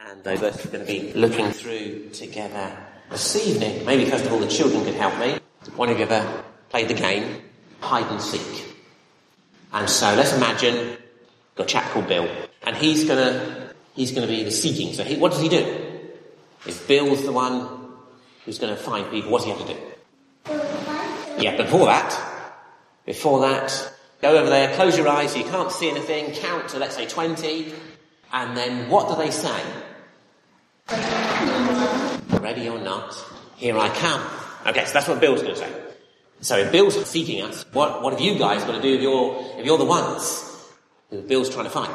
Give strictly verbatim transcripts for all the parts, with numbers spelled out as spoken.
and those of us are going to be looking through together this evening. Maybe first of all the children could help me. One of you ever played the game hide and seek? And so let's imagine got a chap called Bill, and he's gonna he's gonna be the seeking. So he, what does he do? Is Bill's the one who's going to find people? What does he have to do? Yeah, but before that, before that, go over there, close your eyes so you can't see anything, count to let's say twenty, and then what do they say? Ready or not, here I come. Okay, so that's what Bill's going to say. So if Bill's seeking us, what, what have you guys got to do if you're, if you're the ones who Bill's trying to find?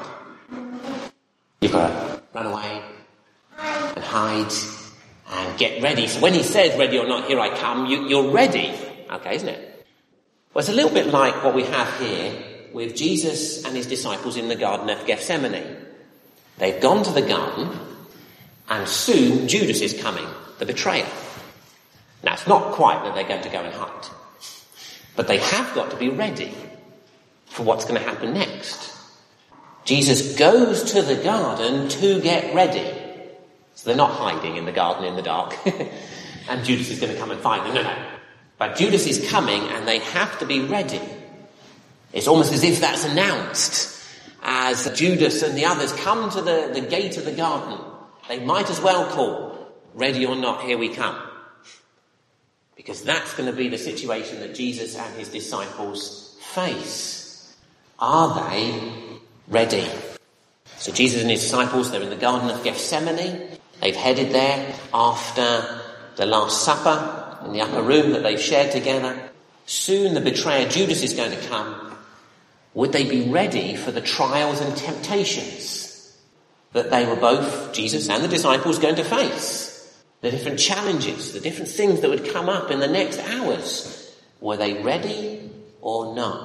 You've got to run away and hide and get ready. So when he says, ready or not, here I come, you, you're ready. Okay, isn't it? Well, it's a little bit like what we have here with Jesus and his disciples in the Garden of Gethsemane. They've gone to the garden, and soon Judas is coming, the betrayer. Now, it's not quite that they're going to go and hide, but they have got to be ready for what's going to happen next. Jesus goes to the garden to get ready. So they're not hiding in the garden in the dark, and Judas is going to come and find them. No, no. But Judas is coming, and they have to be ready. It's almost as if that's announced as Judas and the others come to the, the gate of the garden. They might as well call, ready or not, here we come. Because that's going to be the situation that Jesus and his disciples face. Are they ready? So Jesus and his disciples, they're in the Garden of Gethsemane. They've headed there after the Last Supper in the upper room that they've shared together. Soon the betrayer Judas is going to come. Would they be ready for the trials and temptations that they were both, Jesus and the disciples, going to face? The different challenges, the different things that would come up in the next hours. Were they ready or not?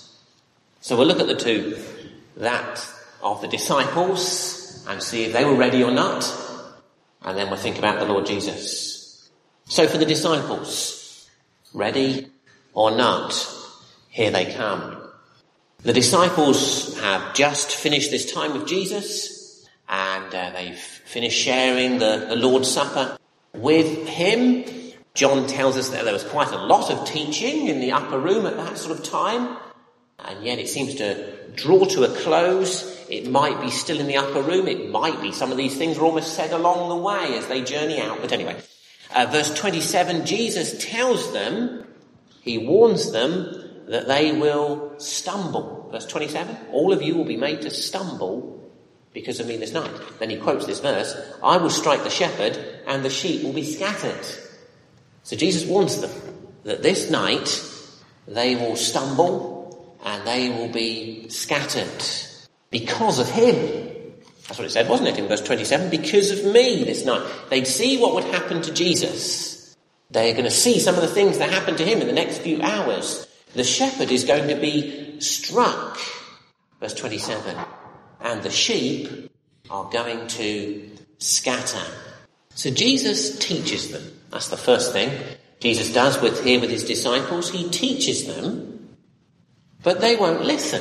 So we'll look at the two. That of the disciples and see if they were ready or not. And then we'll think about the Lord Jesus. So for the disciples, ready or not, here they come. The disciples have just finished this time with Jesus, and uh, they've finished sharing the, the Lord's Supper with him. John tells us that there was quite a lot of teaching in the upper room at that sort of time, and yet it seems to draw to a close. It might be still in the upper room. It might be some of these things are almost said along the way as they journey out. But anyway, uh, verse twenty-seven, Jesus tells them, he warns them that they will stumble. Verse twenty-seven, all of you will be made to stumble because of me this night. Then he quotes this verse, I will strike the shepherd and the sheep will be scattered. So Jesus warns them that this night they will stumble and they will be scattered because of him. That's what it said, wasn't it, in verse twenty-seven? Because of me this night. They'd see what would happen to Jesus. They're going to see some of the things that happen to him in the next few hours. The shepherd is going to be struck, verse twenty-seven, and the sheep are going to scatter. So Jesus teaches them. That's the first thing Jesus does with here with his disciples. He teaches them, but they won't listen.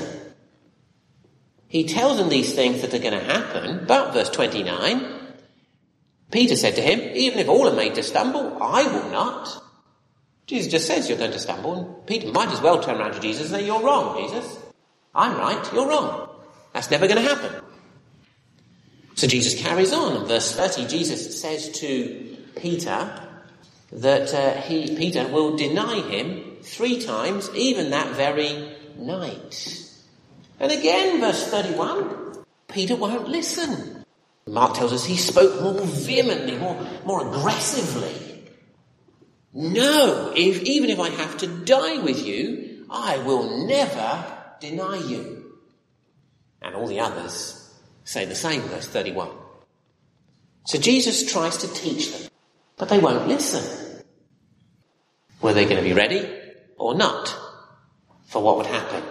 He tells them these things that are going to happen, but verse twenty-nine, Peter said to him, even if all are made to stumble, I will not. Jesus just says you're going to stumble, and Peter might as well turn around to Jesus and say, you're wrong, Jesus. I'm right, you're wrong. That's never going to happen. So Jesus carries on. In verse thirty, Jesus says to Peter that uh, he, Peter will deny him three times, even that very night. And again, verse thirty-one, Peter won't listen. Mark tells us he spoke more vehemently, more, more aggressively. No, if, even if I have to die with you, I will never deny you. And all the others say the same, verse thirty-one. So Jesus tries to teach them, but they won't listen. Were they going to be ready or not for what would happen?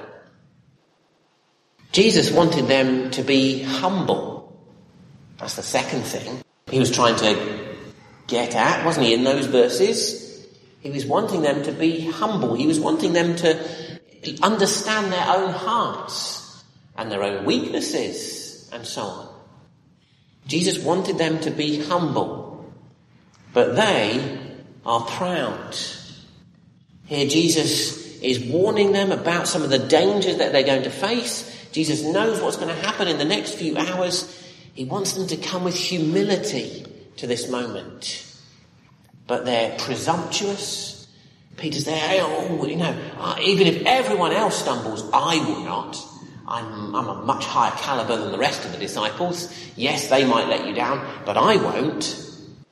Jesus wanted them to be humble. That's the second thing he was trying to get at, wasn't he, in those verses? He was wanting them to be humble. He was wanting them to understand their own hearts and their own weaknesses and so on. Jesus wanted them to be humble, but they are proud. Here Jesus is warning them about some of the dangers that they're going to face. Jesus knows what's going to happen in the next few hours. He wants them to come with humility to this moment. But they're presumptuous. Peter's there, oh, you know, uh, even if everyone else stumbles, I will not. I'm, I'm a much higher caliber than the rest of the disciples. Yes, they might let you down, but I won't.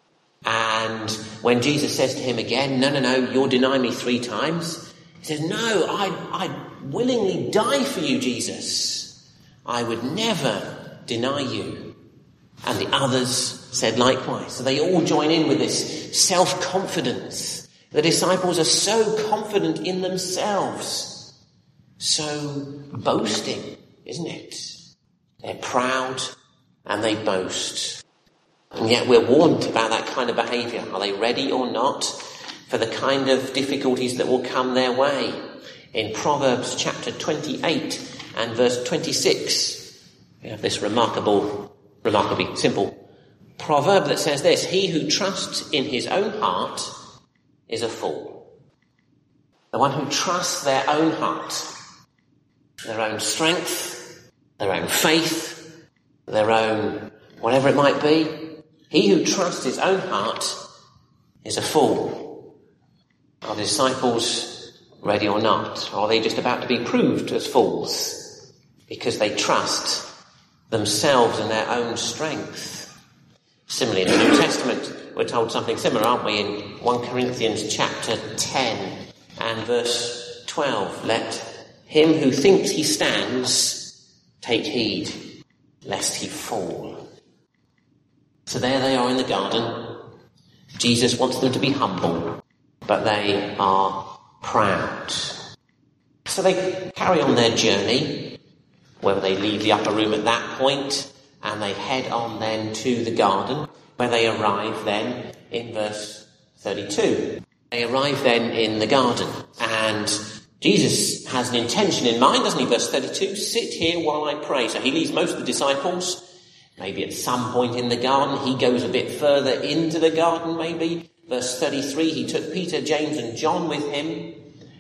And when Jesus says to him again, no, no, no, you'll deny me three times. He says, no, I'd, I'd willingly die for you, Jesus. I would never deny you. And the others said likewise. So they all join in with this self-confidence. The disciples are so confident in themselves. So boasting, isn't it? They're proud and they boast. And yet we're warned about that kind of behaviour. Are they ready or not for the kind of difficulties that will come their way? In Proverbs chapter twenty-eight and verse twenty-six, we have this remarkable, remarkably simple proverb that says this: he who trusts in his own heart is a fool. The one who trusts their own heart, their own strength, their own faith, their own whatever it might be, he who trusts his own heart is a fool. Are the disciples ready or not? Or are they just about to be proved as fools because they trust themselves and their own strength? Similarly, in the New Testament, we're told something similar, aren't we? In First Corinthians chapter ten and verse twelve. Let him who thinks he stands take heed, lest he fall. So there they are in the garden. Jesus wants them to be humble, but they are proud. So they carry on their journey, whether they leave the upper room at that point, and they head on then to the garden, where they arrive then in verse thirty-two. They arrive then in the garden, and Jesus has an intention in mind, doesn't he? Verse thirty-two, sit here while I pray. So he leaves most of the disciples. Maybe at some point in the garden, he goes a bit further into the garden, maybe. Verse thirty-three, he took Peter, James and John with him.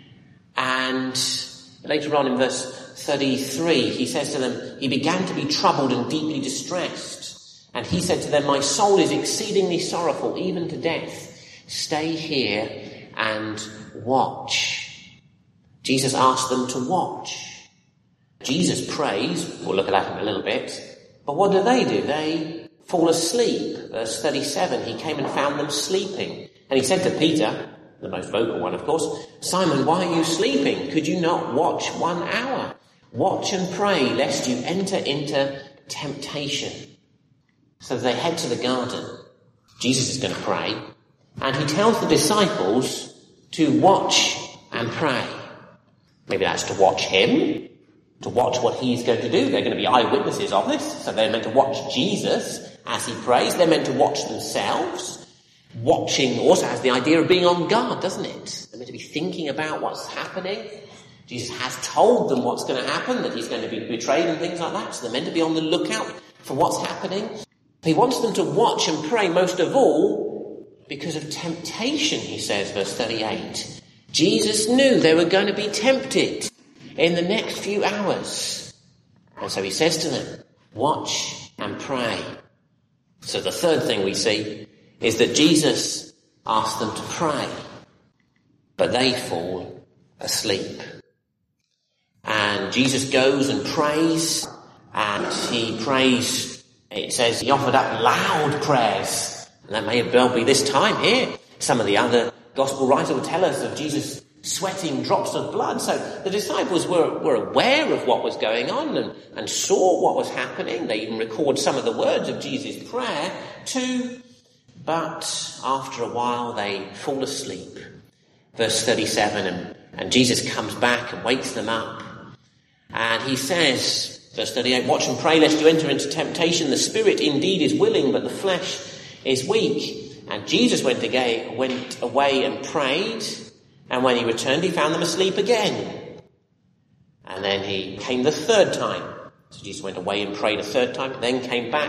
And later on in verse thirty-three, he says to them, he began to be troubled and deeply distressed. And he said to them, my soul is exceedingly sorrowful, even to death. Stay here and watch. Jesus asked them to watch. Jesus prays. We'll look at that in a little bit. But what do they do? They fall asleep. Verse thirty-seven, he came and found them sleeping. And he said to Peter, the most vocal one of course, Simon, why are you sleeping? Could you not watch one hour? Watch and pray, lest you enter into temptation. So they head to the garden. Jesus is going to pray. And he tells the disciples to watch and pray. Maybe that's to watch him, to watch what he's going to do. They're going to be eyewitnesses of this. So they're meant to watch Jesus as he prays. They're meant to watch themselves. Watching also has the idea of being on guard, doesn't it? They're meant to be thinking about what's happening. Jesus has told them what's going to happen, that he's going to be betrayed and things like that. So they're meant to be on the lookout for what's happening. He wants them to watch and pray most of all because of temptation, he says, verse thirty-eight. Jesus knew they were going to be tempted in the next few hours. And so he says to them, watch and pray. So the third thing we see is that Jesus asked them to pray, but they fall asleep. And Jesus goes and prays, and he prays, it says he offered up loud prayers. And that may well be this time here. Some of the other gospel writers will tell us of Jesus sweating drops of blood. So the disciples were, were aware of what was going on and, and saw what was happening. They even record some of the words of Jesus' prayer too. But after a while they fall asleep. Verse thirty-seven, and, and Jesus comes back and wakes them up. And he says, verse thirty-eight, watch and pray lest you enter into temptation. The spirit indeed is willing, but the flesh is weak. And Jesus went away, went away and prayed. And when he returned, he found them asleep again. And then he came the third time. So Jesus went away and prayed a third time, then came back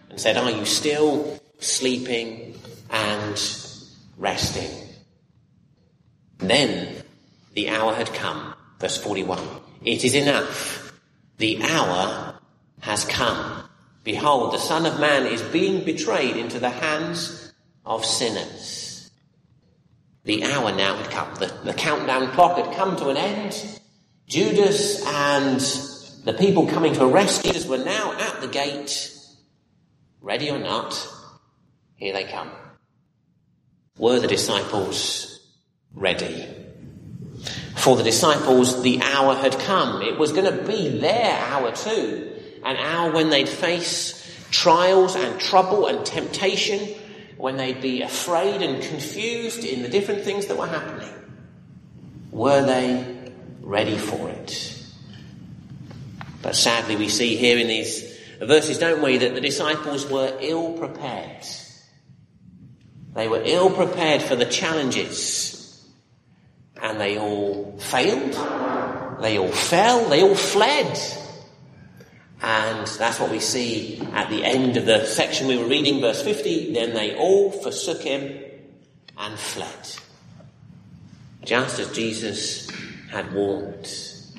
and said, "Are you still sleeping and resting?" And then the hour had come. Verse forty-one. "It is enough. The hour has come. Behold, the Son of Man is being betrayed into the hands of sinners." The hour now had come. The, the countdown clock had come to an end. Judas and the people coming to arrest Jesus were now at the gate. Ready or not, here they come. Were the disciples ready? For the disciples, the hour had come. It was going to be their hour too. An hour when they'd face trials and trouble and temptation, when they'd be afraid and confused in the different things that were happening. Were they ready for it? But sadly, we see here in these verses, don't we, that the disciples were ill prepared. They were ill prepared for the challenges. And they all failed. They all fell. They all fled. And that's what we see at the end of the section we were reading, verse fifty. Then they all forsook him and fled. Just as Jesus had warned.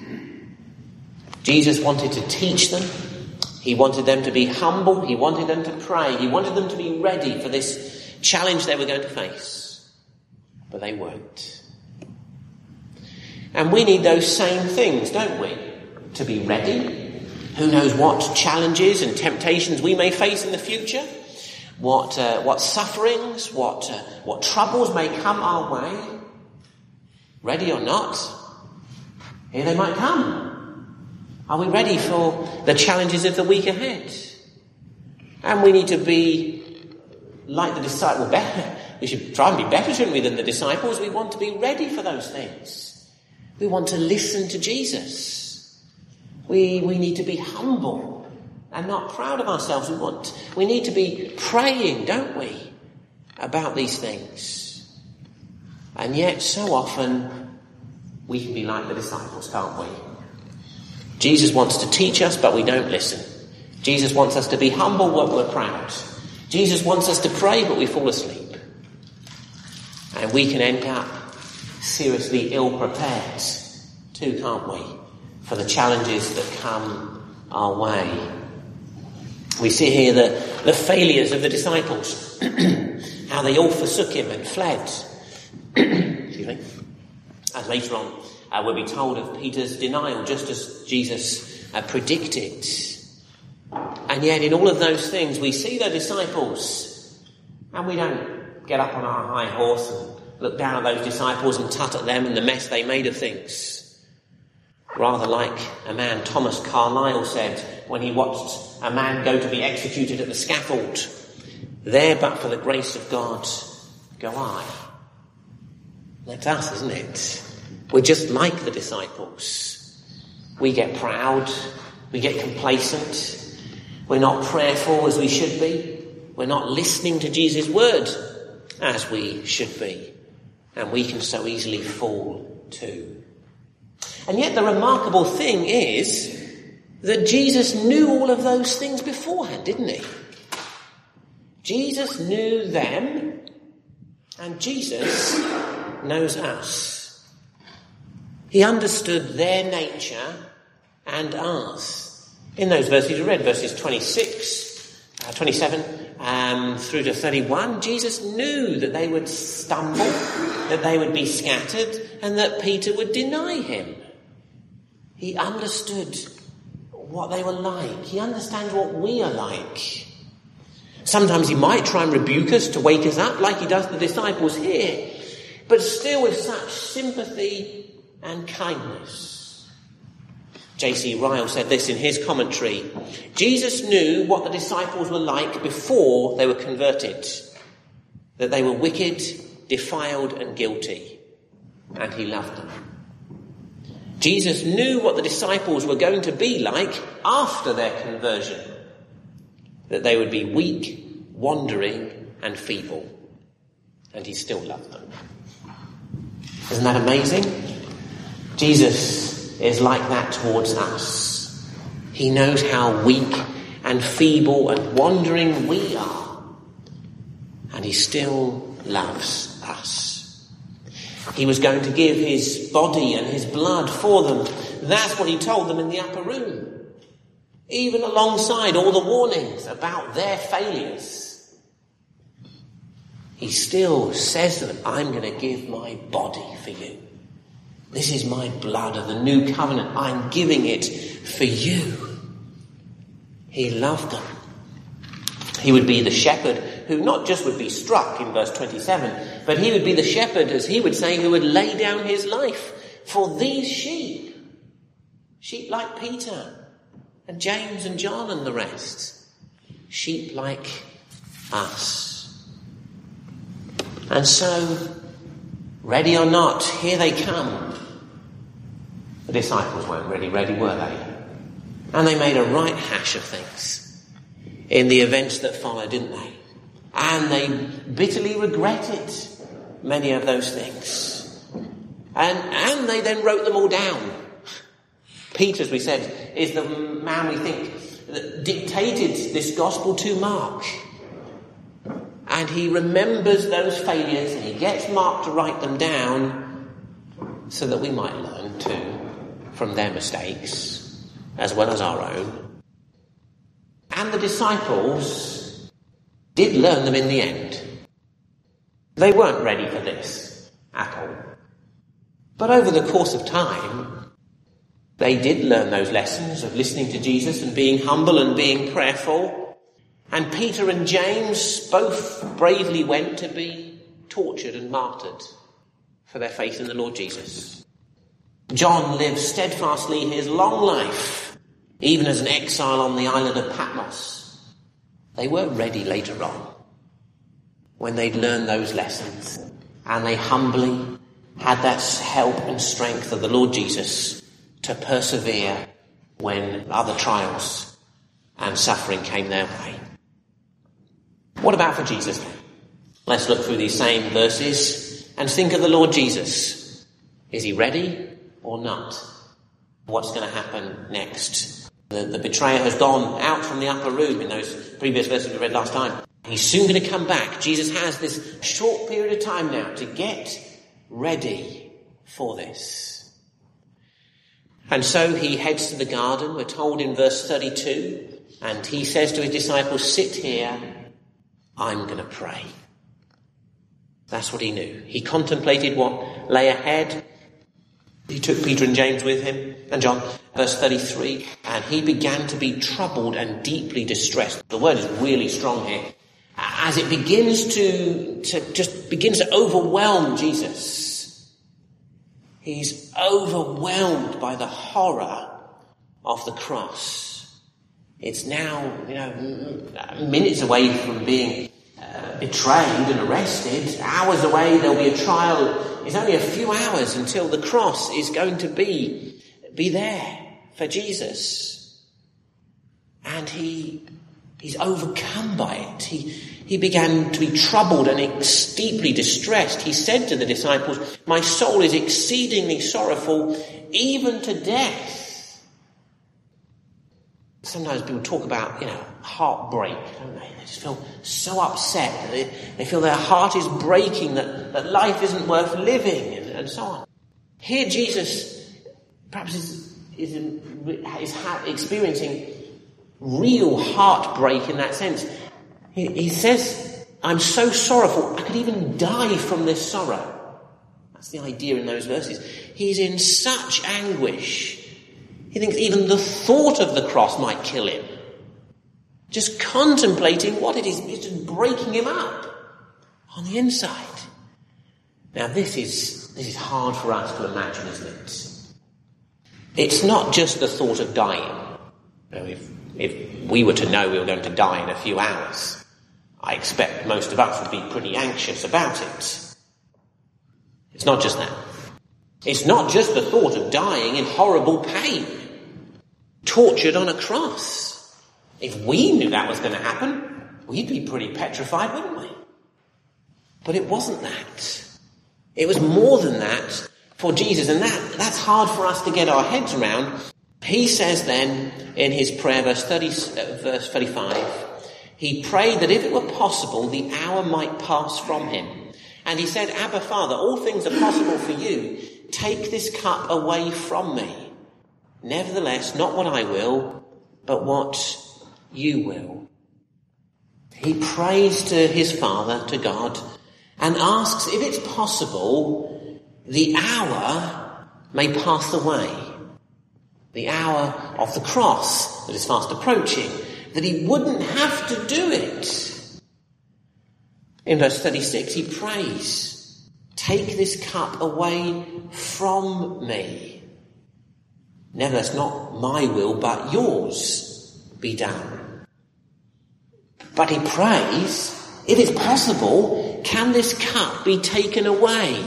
Jesus wanted to teach them. He wanted them to be humble. He wanted them to pray. He wanted them to be ready for this challenge they were going to face. But they weren't. And we need those same things, don't we? To be ready. Who knows what challenges and temptations we may face in the future? What uh, what sufferings, what uh, what troubles may come our way? Ready or not, here they might come. Are we ready for the challenges of the week ahead? And we need to be like the disciples. Better. We should try and be better, shouldn't we, than the disciples? We want to be ready for those things. We want to listen to Jesus. We we need to be humble and not proud of ourselves. We want we need to be praying, don't we, about these things. And yet so often we can be like the disciples, can't we? Jesus wants to teach us, but we don't listen. Jesus wants us to be humble, but we're proud. Jesus wants us to pray, but we fall asleep. And we can end up seriously ill-prepared too, can't we, for the challenges that come our way. We see here the, the failures of the disciples, how they all forsook him and fled. Excuse me. And later on, uh, we'll be told of Peter's denial, just as Jesus uh, predicted. And yet in all of those things, we see the disciples, and we don't get up on our high horse and look down at those disciples and tut at them and the mess they made of things. Rather like a man Thomas Carlyle said when he watched a man go to be executed at the scaffold, "There but for the grace of God go I." That's us, isn't it? We're just like the disciples. We get proud. We get complacent. We're not prayerful as we should be. We're not listening to Jesus' word as we should be. And we can so easily fall too. And yet the remarkable thing is that Jesus knew all of those things beforehand, didn't he? Jesus knew them, and Jesus knows us. He understood their nature and ours. In those verses you read, verses twenty-six, uh, twenty-seven um, through to thirty-one, Jesus knew that they would stumble, that they would be scattered, and that Peter would deny him. He understood what they were like. He understands what we are like. Sometimes he might try and rebuke us to wake us up, like he does the disciples here, but still with such sympathy and kindness. J C Ryle said this in his commentary: Jesus knew what the disciples were like before they were converted, that they were wicked, defiled and guilty, and he loved them. Jesus knew what the disciples were going to be like after their conversion, that they would be weak, wandering and feeble, and he still loved them. Isn't that amazing? Jesus is like that towards us. He knows how weak and feeble and wandering we are. And he still loves us. He was going to give his body and his blood for them. That's what he told them in the upper room. Even alongside all the warnings about their failures, he still says to them, I'm going to give my body for you. This is my blood of the new covenant. I'm giving it for you. He loved them. He would be the shepherd who not just would be struck in verse twenty-seven, but he would be the shepherd, as he would say, who would lay down his life for these sheep. Sheep like Peter and James and John and the rest. Sheep like us. And so, ready or not, here they come. The disciples weren't really ready, were they? And they made a right hash of things in the events that followed, didn't they? And they bitterly regretted many of those things. And, and they then wrote them all down. Peter, as we said, is the man we think that dictated this gospel to Mark. And he remembers those failures and he gets Mark to write them down so that we might learn too from their mistakes as well as our own. And the disciples did learn them in the end. They weren't ready for this at all. But over the course of time, they did learn those lessons of listening to Jesus and being humble and being prayerful. And Peter and James both bravely went to be tortured and martyred for their faith in the Lord Jesus. John lived steadfastly his long life, even as an exile on the island of Patmos. They weren't ready later on, when they'd learned those lessons, and they humbly had that help and strength of the Lord Jesus to persevere when other trials and suffering came their way. What about for Jesus? Let's look through these same verses and think of the Lord Jesus. Is he ready or not? What's going to happen next? The, the betrayer has gone out from the upper room in those previous verses we read last time. He's soon going to come back. Jesus has this short period of time now to get ready for this. And so he heads to the garden, we're told in verse thirty-two, and he says to his disciples, sit here, I'm going to pray. That's what he knew. He contemplated what lay ahead. He took Peter and James with him, and John, verse thirty-three, and he began to be troubled and deeply distressed. The word is really strong here. As it begins to, to just begins to overwhelm Jesus. He's overwhelmed by the horror of the cross. It's now, you know, minutes away from being uh, betrayed and arrested. Hours away, there'll be a trial. It's only a few hours until the cross is going to be, be there for Jesus. And he, he's overcome by it. He, he began to be troubled and deeply distressed. He said to the disciples, my soul is exceedingly sorrowful, even to death. Sometimes people talk about, you know, heartbreak, don't they? They just feel so upset. They, they feel their heart is breaking, that, that life isn't worth living, and, and so on. Here Jesus perhaps is, is, is experiencing real heartbreak in that sense. He, he says, I'm so sorrowful, I could even die from this sorrow. That's the idea in those verses. He's in such anguish. He thinks even the thought of the cross might kill him. Just contemplating what it is, it's just breaking him up on the inside. Now this is, this is hard for us to imagine, isn't it? It's not just the thought of dying. You know, if, if we were to know we were going to die in a few hours, I expect most of us would be pretty anxious about it. It's not just that. It's not just the thought of dying in horrible pain, tortured on a cross. If we knew that was going to happen, we'd be pretty petrified, wouldn't we? But it wasn't that. It was more than that for Jesus, and that, that's hard for us to get our heads around. He says then in his prayer, verse thirty, uh, verse thirty-five, he prayed that if it were possible, the hour might pass from him. And he said, Abba, Father, all things are possible for you. Take this cup away from me. Nevertheless, not what I will, but what you will. He prays to his Father, to God, and asks if it's possible the hour may pass away. The hour of the cross that is fast approaching, that he wouldn't have to do it. In verse thirty-six, he prays, take this cup away from me. Nevertheless, not my will, but yours be done. But he prays, if it's possible, can this cup be taken away?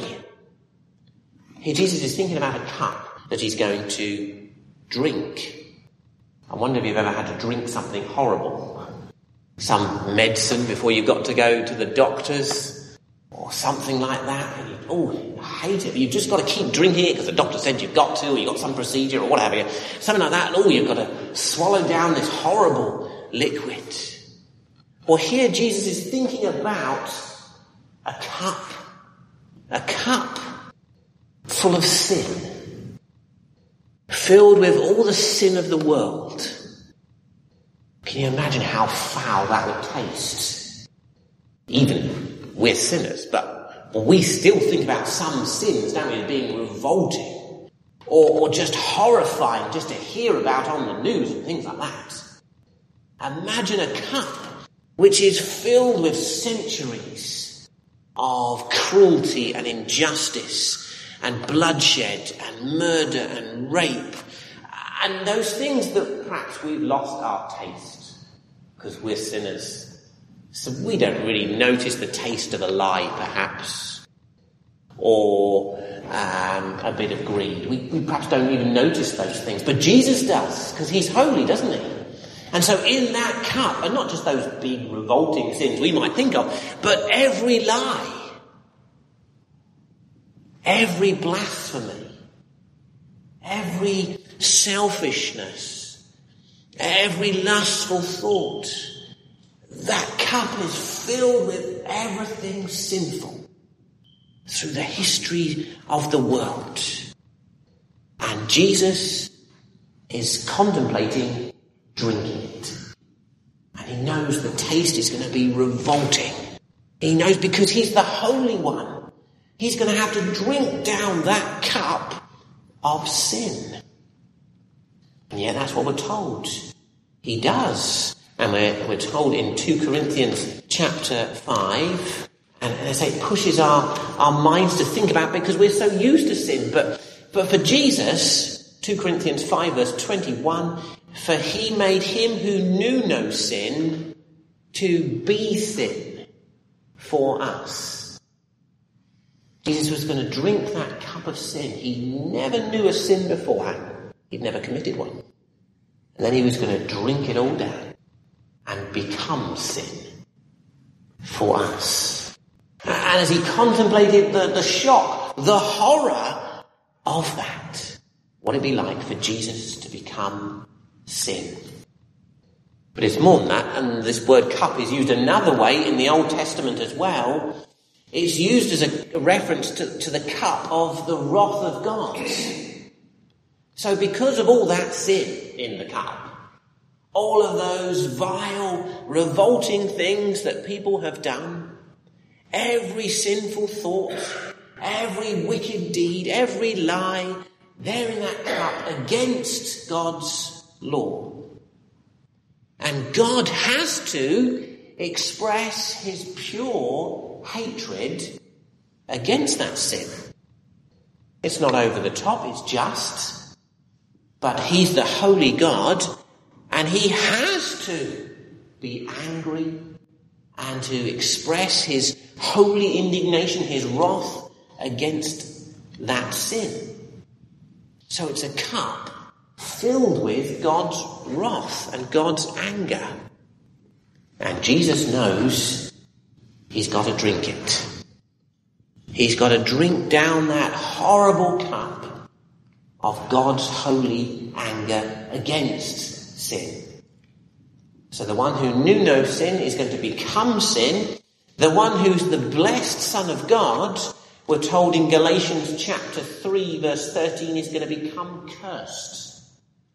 Here Jesus is thinking about a cup that he's going to drink. I wonder if you've ever had to drink something horrible. Some medicine before you got to go to the doctors, or something like that. And you, oh, I hate it. But you've just got to keep drinking it because the doctor said you've got to, or you've got some procedure, or whatever. Something like that. And oh, you've got to swallow down this horrible liquid. Well, here Jesus is thinking about a cup. A cup full of sin. Filled with all the sin of the world. Can you imagine how foul that would taste? Even we're sinners, but we still think about some sins, don't we, as being revolting. Or, or just horrifying just to hear about on the news and things like that. Imagine a cup which is filled with centuries of cruelty and injustice and bloodshed and murder and rape and those things that perhaps we've lost our taste because we're sinners. So we don't really notice the taste of a lie, perhaps, or um, a bit of greed. We, we perhaps don't even notice those things, but Jesus does, because he's holy, doesn't he? And so in that cup, and not just those big revolting sins we might think of, but every lie, every blasphemy, every selfishness, every lustful thought, that cup is filled with everything sinful through the history of the world. And Jesus is contemplating drinking it. And he knows the taste is going to be revolting. He knows because he's the Holy One. He's going to have to drink down that cup of sin. And yet that's what we're told. He does. And we're, we're told in two Corinthians chapter five, and, and I say it pushes our, our minds to think about because we're so used to sin. But, but for Jesus, two Corinthians five verse twenty-one, for he made him who knew no sin to be sin for us. Jesus was going to drink that cup of sin. He never knew a sin beforehand. He'd never committed one. And then he was going to drink it all down and become sin for us. And as he contemplated the, the shock, the horror of that, what it'd be like for Jesus to become sin. But it's more than that, and this word cup is used another way in the Old Testament as well. It's used as a reference to, to the cup of the wrath of God. So because of all that sin in the cup, all of those vile, revolting things that people have done, every sinful thought, every wicked deed, every lie, they're in that cup against God's law. And God has to express his pure hatred against that sin. It's not over the top, it's just. But he's the holy God, and he has to be angry and to express his holy indignation, his wrath against that sin. So it's a cup filled with God's wrath and God's anger. And Jesus knows he's got to drink it. He's got to drink down that horrible cup of God's holy anger against sin. So the one who knew no sin is going to become sin. The one who's the blessed Son of God, we're told in Galatians chapter three verse thirteen, is going to become cursed.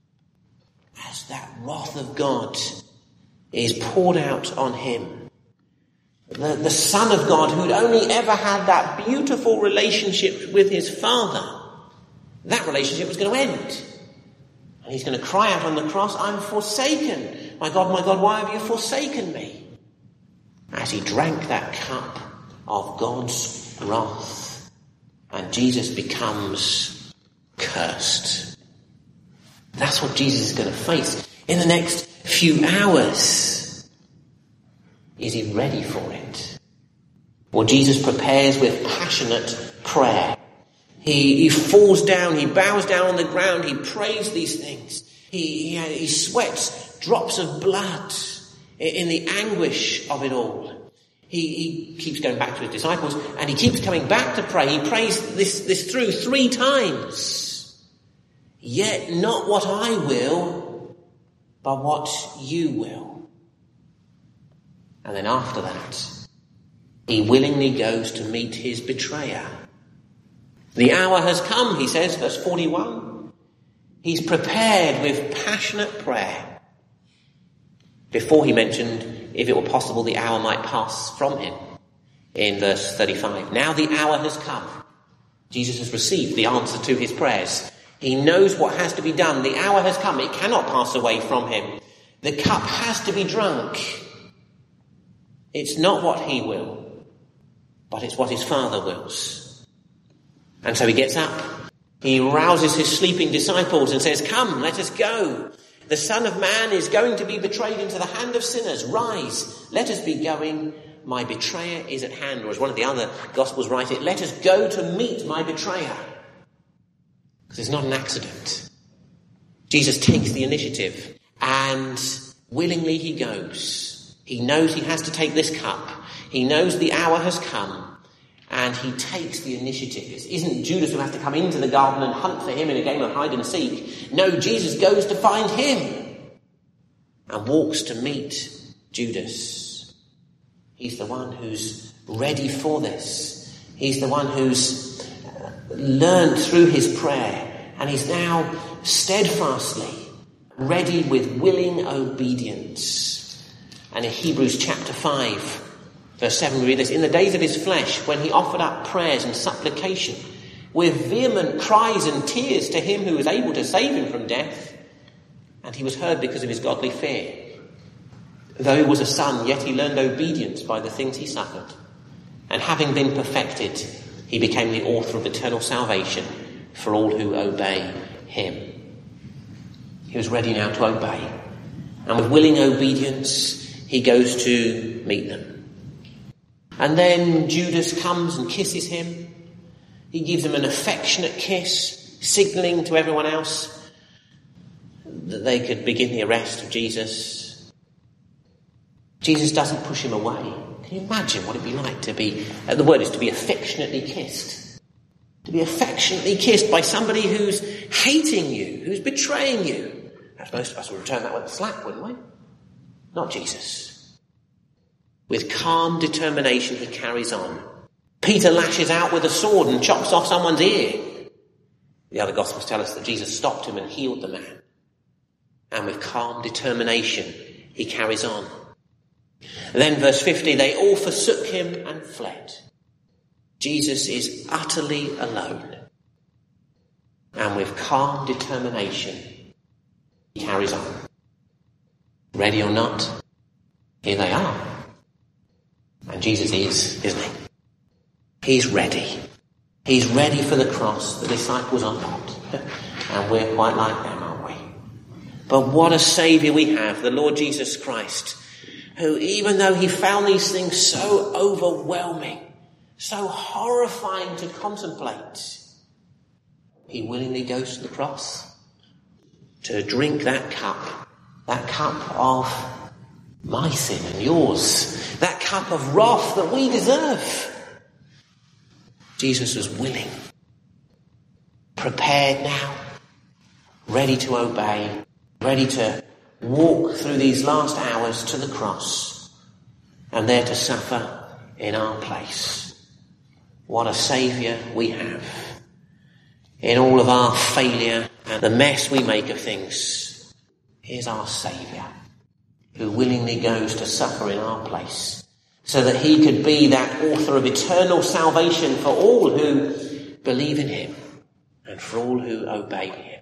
As that wrath of God is poured out on him. The, the Son of God, who'd only ever had that beautiful relationship with his Father, that relationship was going to end. And he's going to cry out on the cross, I'm forsaken. My God, my God, why have you forsaken me? As he drank that cup of God's wrath. And Jesus becomes cursed. That's what Jesus is going to face in the next few hours. Is he ready for it? Well, Jesus prepares with passionate prayer. He, he falls down, he bows down on the ground, he prays these things. He, he, he sweats drops of blood in the anguish of it all. He, he keeps going back to his disciples and he keeps coming back to pray. He prays this, this through three times. Yet not what I will, but what you will. And then after that, he willingly goes to meet his betrayer. The hour has come, he says, verse forty-one. He's prepared with passionate prayer. Before he mentioned, if it were possible, the hour might pass from him. In verse thirty-five. Now the hour has come. Jesus has received the answer to his prayers. He knows what has to be done. The hour has come. It cannot pass away from him. The cup has to be drunk. It's not what he will, but it's what his Father wills. And so he gets up. He rouses his sleeping disciples and says, come, let us go. The Son of Man is going to be betrayed into the hand of sinners. Rise, let us be going. My betrayer is at hand. Or as one of the other Gospels write it, let us go to meet my betrayer. Because it's not an accident. Jesus takes the initiative and willingly he goes. He knows he has to take this cup. He knows the hour has come. And he takes the initiative. It isn't Judas who has to come into the garden and hunt for him in a game of hide and seek. No, Jesus goes to find him and walks to meet Judas. He's the one who's ready for this. He's the one who's learned through his prayer, and he's now steadfastly ready with willing obedience. And in Hebrews chapter five, verse seven, we read this, in the days of his flesh, when he offered up prayers and supplication with vehement cries and tears to him who was able to save him from death, and he was heard because of his godly fear. Though he was a son, yet he learned obedience by the things he suffered. And having been perfected, he became the author of eternal salvation for all who obey him. He was ready now to obey. And with willing obedience, he goes to meet them. And then Judas comes and kisses him. He gives him an affectionate kiss, signalling to everyone else that they could begin the arrest of Jesus. Jesus doesn't push him away. Can you imagine what it'd be like to be, uh, the word is to be affectionately kissed. To be affectionately kissed by somebody who's hating you, who's betraying you. Perhaps most of us would return that with a slap, wouldn't we? Not Jesus. With calm determination, he carries on. Peter lashes out with a sword and chops off someone's ear. The other Gospels tell us that Jesus stopped him and healed the man. And with calm determination, he carries on. And then verse fifty, they all forsook him and fled. Jesus is utterly alone. And with calm determination, he carries on. Ready or not, here they are. And Jesus is, isn't he? He's ready. He's ready for the cross. The disciples are not. And we're quite like them, aren't we? But what a Saviour we have, the Lord Jesus Christ, who even though he found these things so overwhelming, so horrifying to contemplate, he willingly goes to the cross to drink that cup, that cup of my sin and yours, that cup of wrath that we deserve. Jesus was willing, prepared now ready to obey, ready to walk through these last hours to the cross and there to suffer in our place. What a Saviour we have. In all of our failure and the mess we make of things, here's our Saviour who willingly goes to suffer in our place so that he could be that author of eternal salvation for all who believe in him and for all who obey him.